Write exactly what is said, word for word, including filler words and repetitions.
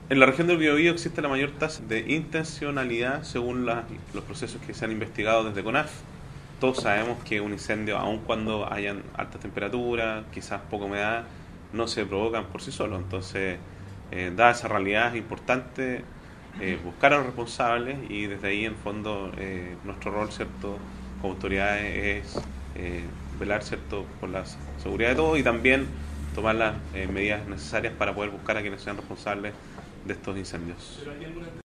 En la región del Biobío existe la mayor tasa de intencionalidad según las- los procesos que se han investigado desde CONAF. Todos sabemos que un incendio, aun cuando hayan altas temperaturas, quizás poca humedad, no se provocan por sí solos. Entonces, eh, dada esa realidad, es importante eh, buscar a los responsables y desde ahí, en fondo, eh, nuestro rol, cierto, como autoridades es eh, velar, cierto, por la seguridad de todos y también tomar las eh, medidas necesarias para poder buscar a quienes sean responsables de estos incendios.